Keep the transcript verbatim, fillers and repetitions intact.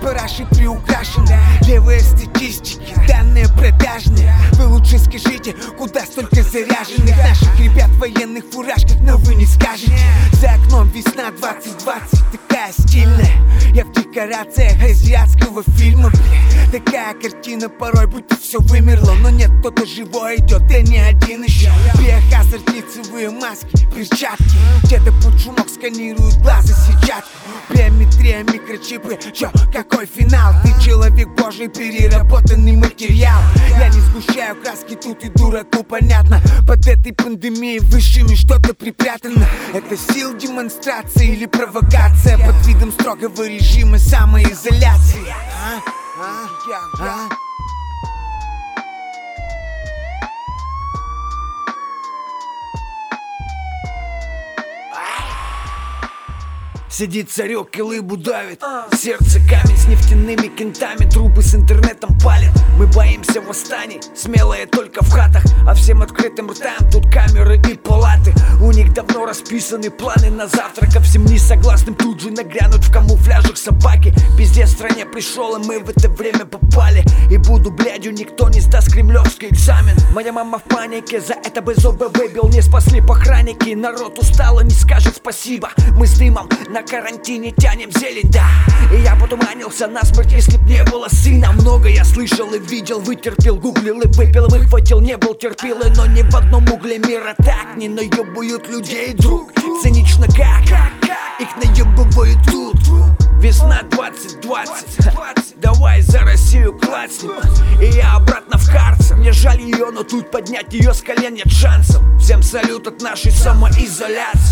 параши приукрашены. Левые статистики, данные продажные. Вы лучше скажите, куда столько заряженных наших ребят в военных фуражках, но вы не скажете. За окном весна двадцать двадцать, такая стильная. Я в декорациях азиатского фильма, бля. Такая картина порой, будто все вымерло, но нет, кто-то живой идет, и не один еще. Биохазард, лицевые маски, перчатки. Где-то под шумок сканируют глаза сетчатку. Биометрия, микрочипы, чё, какой финал? Ты человек божий, переработанный материал. Я не сгущаю краски, тут и дураку понятно. Под этой пандемией высшими что-то припрятано. Это сил демонстрация или провокация под видом строгого режима самоизоляции? А? А? А? Сидит царек и лыбу давит. Сердце камень с нефтяными кентами. Трубы с интернетом палят. Мы боимся восстаний, смелые только в хатах. А всем открытым ртам тут камеры и палаты. У них давно расписаны планы на завтра. Ко всем несогласным тут же нагрянут в камуфляжах собаки. Пиздец в стране пришел, и мы в это время попали. И буду блядью, никто не сдаст кремлевский экзамен. Моя мама в панике, за это бы зубы выбил. Не спасли охранники, народ устал и не скажет спасибо. Мы с дымом на карантине тянем зелень, да. И я потуманился насмерть, если б не было сына. Много я слышал и видел, вытерпел, гуглил и выпил, выхватил, не был терпилой. Но ни в одном угле мира так не наебывают людей, друг. Цинично как, их наебывают тут. Весна двадцать двадцать, давай за Россию клацнем. И я обратно в карцер. Мне жаль ее, но тут поднять ее с колен нет шансов. Всем салют от нашей самоизоляции.